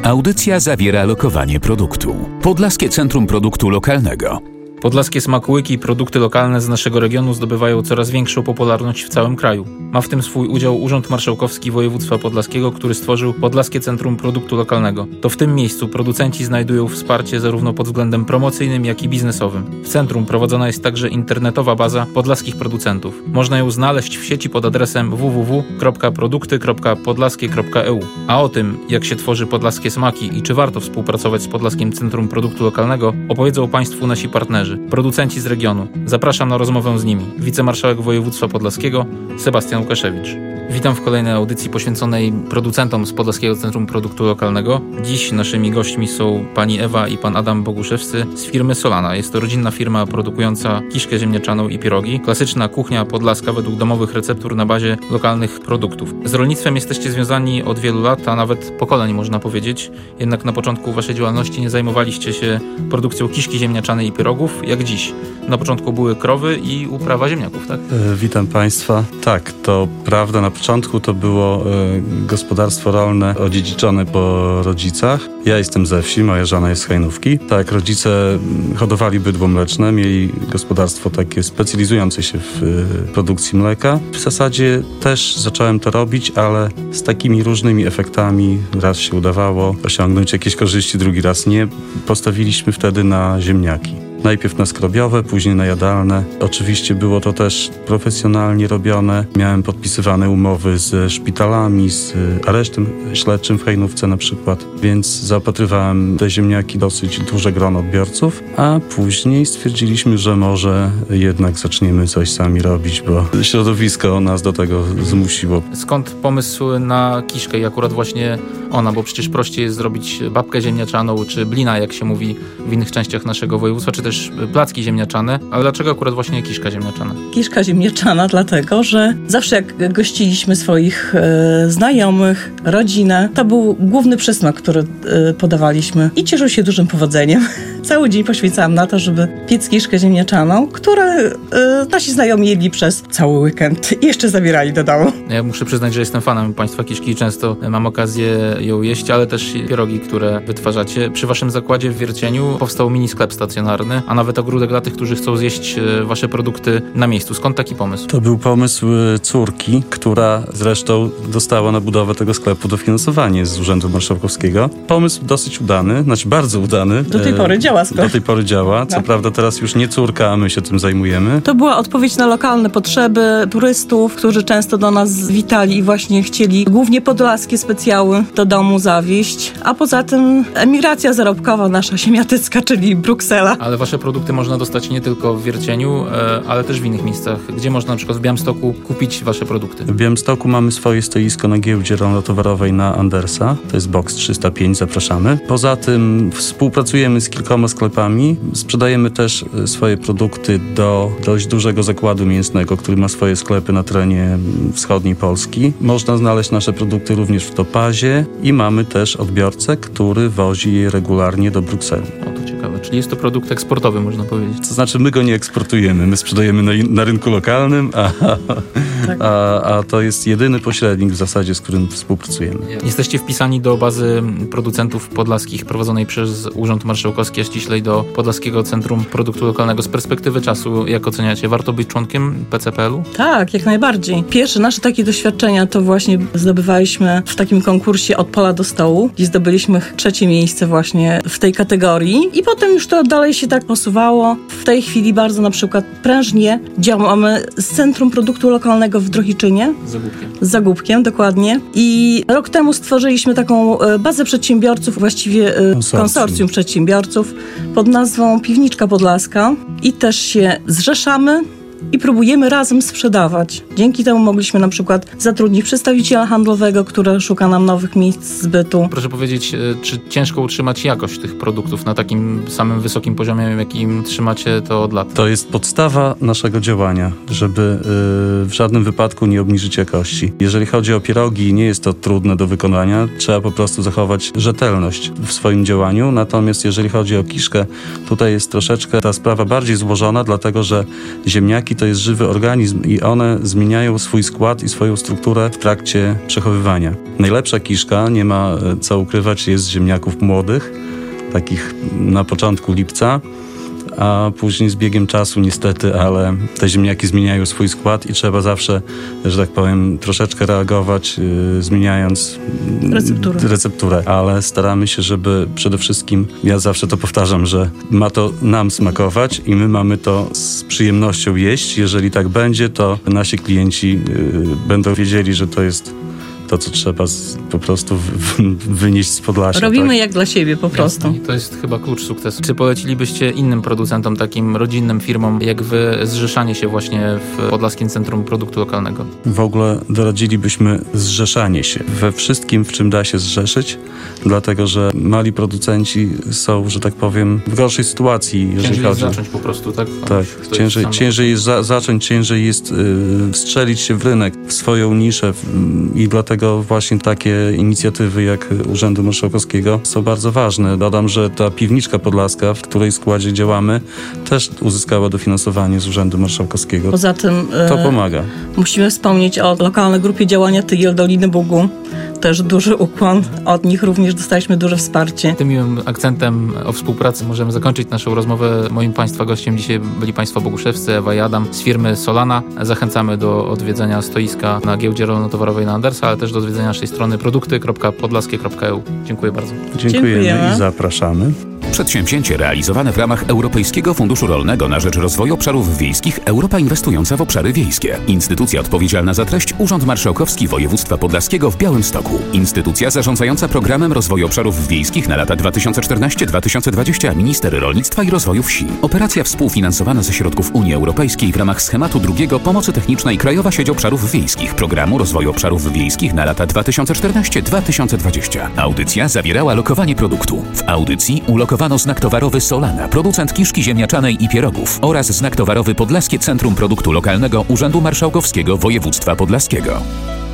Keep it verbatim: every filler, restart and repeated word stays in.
Audycja zawiera lokowanie produktu. Podlaskie Centrum Produktu Lokalnego. Podlaskie smakołyki i produkty lokalne z naszego regionu zdobywają coraz większą popularność w całym kraju. Ma w tym swój udział Urząd Marszałkowski Województwa Podlaskiego, który stworzył Podlaskie Centrum Produktu Lokalnego. To w tym miejscu producenci znajdują wsparcie zarówno pod względem promocyjnym, jak i biznesowym. W centrum prowadzona jest także internetowa baza podlaskich producentów. Można ją znaleźć w sieci pod adresem w w w kropka produkty kropka podlaskie kropka e u. A o tym, jak się tworzy podlaskie smaki i czy warto współpracować z Podlaskim Centrum Produktu Lokalnego, opowiedzą Państwu nasi partnerzy, producenci z regionu. Zapraszam na rozmowę z nimi. Wicemarszałek województwa podlaskiego Sebastian Łukaszewicz. Witam w kolejnej audycji poświęconej producentom z Podlaskiego Centrum Produktu Lokalnego. Dziś naszymi gośćmi są pani Ewa i pan Adam Boguszewscy z firmy Solana. Jest to rodzinna firma produkująca kiszkę ziemniaczaną i pierogi. Klasyczna kuchnia podlaska według domowych receptur na bazie lokalnych produktów. Z rolnictwem jesteście związani od wielu lat, a nawet pokoleń można powiedzieć. Jednak na początku waszej działalności nie zajmowaliście się produkcją kiszki ziemniaczanej i pierogów, jak dziś. Na początku były krowy i uprawa ziemniaków, tak? E, witam Państwa. Tak, to prawda. Na początku to było e, gospodarstwo rolne odziedziczone po rodzicach. Ja jestem ze wsi, moja żona jest z Hajnówki. Tak, rodzice hodowali bydło mleczne, mieli gospodarstwo takie specjalizujące się w e, produkcji mleka. W zasadzie też zacząłem to robić, ale z takimi różnymi efektami. Raz się udawało osiągnąć jakieś korzyści, drugi raz nie. Postawiliśmy wtedy na ziemniaki. Najpierw na skrobiowe, później na jadalne. Oczywiście było to też profesjonalnie robione. Miałem podpisywane umowy ze szpitalami, z aresztem śledczym w Hajnówce na przykład, więc zaopatrywałem te ziemniaki dosyć duże grono odbiorców, a później stwierdziliśmy, że może jednak zaczniemy coś sami robić, bo środowisko nas do tego zmusiło. Skąd pomysł na kiszkę i akurat właśnie ona, bo przecież prościej jest zrobić babkę ziemniaczaną, czy blina, jak się mówi w innych częściach naszego województwa, czy też placki ziemniaczane, ale dlaczego akurat właśnie kiszka ziemniaczana? Kiszka ziemniaczana dlatego, że zawsze jak gościliśmy swoich e, znajomych, rodzinę, to był główny przysmak, który e, podawaliśmy i cieszył się dużym powodzeniem. Cały dzień poświęcałam na to, żeby piec kiszkę ziemniaczaną, które e, nasi znajomi jedli przez cały weekend i jeszcze zabierali do domu. Ja muszę przyznać, że jestem fanem państwa kiszki i często mam okazję ją jeść, ale też pierogi, które wytwarzacie. Przy waszym zakładzie w Wiercieniu powstał mini sklep stacjonarny, a nawet ogródek dla tych, którzy chcą zjeść wasze produkty na miejscu. Skąd taki pomysł? To był pomysł córki, która zresztą dostała na budowę tego sklepu dofinansowanie z Urzędu Marszałkowskiego. Pomysł dosyć udany, znaczy bardzo udany. Do tej pory działa sklep. Do tej pory działa. Co no. prawda teraz już nie córka, a my się tym zajmujemy. To była odpowiedź na lokalne potrzeby turystów, którzy często do nas witali i właśnie chcieli głównie podlaskie specjały do domu zawieźć, a poza tym emigracja zarobkowa nasza siemiatycka, czyli Bruksela. Ale wasze produkty można dostać nie tylko w Wiercieniu, ale też w innych miejscach. Gdzie można na przykład w Białymstoku kupić wasze produkty? W Białymstoku mamy swoje stoisko na giełdzie rolno-towarowej na Andersa. To jest box trzysta pięć, zapraszamy. Poza tym współpracujemy z kilkoma sklepami. Sprzedajemy też swoje produkty do dość dużego zakładu mięsnego, który ma swoje sklepy na terenie wschodniej Polski. Można znaleźć nasze produkty również w Topazie i mamy też odbiorcę, który wozi je regularnie do Brukseli. O, to ciekawe. Czyli jest to produkt eksportowy, można powiedzieć. To znaczy my go nie eksportujemy, my sprzedajemy na, na rynku lokalnym, a, tak. a, a to jest jedyny pośrednik w zasadzie, z którym współpracujemy. Jesteście wpisani do bazy producentów podlaskich prowadzonej przez Urząd Marszałkowski, a ściślej do Podlaskiego Centrum Produktu Lokalnego. Z perspektywy czasu, jak oceniacie, warto być członkiem P C P L-u? Tak, jak najbardziej. Pierwsze nasze takie doświadczenia to właśnie zdobywaliśmy w takim konkursie Od Pola do Stołu, gdzie zdobyliśmy trzecie miejsce właśnie w tej kategorii i potem już to dalej się tak posuwało. W tej chwili bardzo na przykład prężnie działamy z Centrum Produktu Lokalnego w Drohiczynie. Z Zagłubkiem. Z Zagłubkiem, dokładnie. I rok temu stworzyliśmy taką bazę przedsiębiorców, właściwie konsorcjum, konsorcjum przedsiębiorców pod nazwą Piwniczka Podlaska i też się zrzeszamy i próbujemy razem sprzedawać. Dzięki temu mogliśmy na przykład zatrudnić przedstawiciela handlowego, który szuka nam nowych miejsc zbytu. Proszę powiedzieć, czy ciężko utrzymać jakość tych produktów na takim samym wysokim poziomie, jakim trzymacie to od lat? To jest podstawa naszego działania, żeby yy, w żadnym wypadku nie obniżyć jakości. Jeżeli chodzi o pierogi, nie jest to trudne do wykonania, trzeba po prostu zachować rzetelność w swoim działaniu, natomiast jeżeli chodzi o kiszkę, tutaj jest troszeczkę ta sprawa bardziej złożona, dlatego że ziemniaki Kiszki to jest żywy organizm i one zmieniają swój skład i swoją strukturę w trakcie przechowywania. Najlepsza kiszka, nie ma co ukrywać, jest z ziemniaków młodych, takich na początku lipca, a później z biegiem czasu niestety, ale te ziemniaki zmieniają swój skład i trzeba zawsze, że tak powiem, troszeczkę reagować, yy, zmieniając recepturę. recepturę. Ale staramy się, żeby przede wszystkim, ja zawsze to powtarzam, że ma to nam smakować i my mamy to z przyjemnością jeść. Jeżeli tak będzie, to nasi klienci yy, będą wiedzieli, że to jest to, co trzeba z, po prostu w, w, wynieść z Podlasia. Robimy tak? jak dla siebie po prostu. Jasne. I to jest chyba klucz sukcesu. Czy polecilibyście innym producentom, takim rodzinnym firmom, jak wy, zrzeszanie się właśnie w Podlaskim Centrum Produktu Lokalnego? W ogóle doradzilibyśmy zrzeszanie się we wszystkim, w czym da się zrzeszyć, dlatego że mali producenci są, że tak powiem, w gorszej sytuacji, jeżeli ciężej chodzi. jest zacząć po prostu, tak? Tak, ciężej, jest ciężej jest za, zacząć, ciężej jest y, wstrzelić się w rynek, w swoją niszę w, i dlatego właśnie takie inicjatywy jak Urzędu Marszałkowskiego są bardzo ważne. Dodam, że ta piwniczka podlaska, w której składzie działamy, też uzyskała dofinansowanie z Urzędu Marszałkowskiego. Poza tym To e, pomaga. musimy wspomnieć o lokalnej grupie działania Tygiel Doliny Bugu. Też duży ukłon. Od nich również dostaliśmy duże wsparcie. Tym miłym akcentem o współpracy możemy zakończyć naszą rozmowę. Moim Państwa gościem dzisiaj byli Państwo boguszewscy, Ewa i Adam z firmy Solana. Zachęcamy do odwiedzenia stoiska na giełdzie rolno-towarowej na Andersa, ale też do odwiedzenia naszej strony produkty kropka podlaskie kropka e u. Dziękuję bardzo. Dziękujemy, Dziękujemy. i zapraszamy. Przedsięwzięcie realizowane w ramach Europejskiego Funduszu Rolnego na rzecz Rozwoju Obszarów Wiejskich Europa Inwestująca w Obszary Wiejskie. Instytucja odpowiedzialna za treść Urząd Marszałkowski Województwa Podlaskiego w Białymstoku. Instytucja zarządzająca Programem Rozwoju Obszarów Wiejskich na lata dwa tysiące czternaście do dwa tysiące dwadzieścia. Minister Rolnictwa i Rozwoju Wsi. Operacja współfinansowana ze środków Unii Europejskiej w ramach schematu drugiego Pomocy Technicznej Krajowa Sieć Obszarów Wiejskich Programu Rozwoju Obszarów Wiejskich na lata dwa tysiące czternaście do dwa tysiące dwadzieścia. Audycja zawierała lokowanie produktu. W audycji ulokowano znak towarowy Solana, producent kiszki ziemniaczanej i pierogów oraz znak towarowy Podlaskie Centrum Produktu Lokalnego Urzędu Marszałkowskiego Województwa Podlaskiego.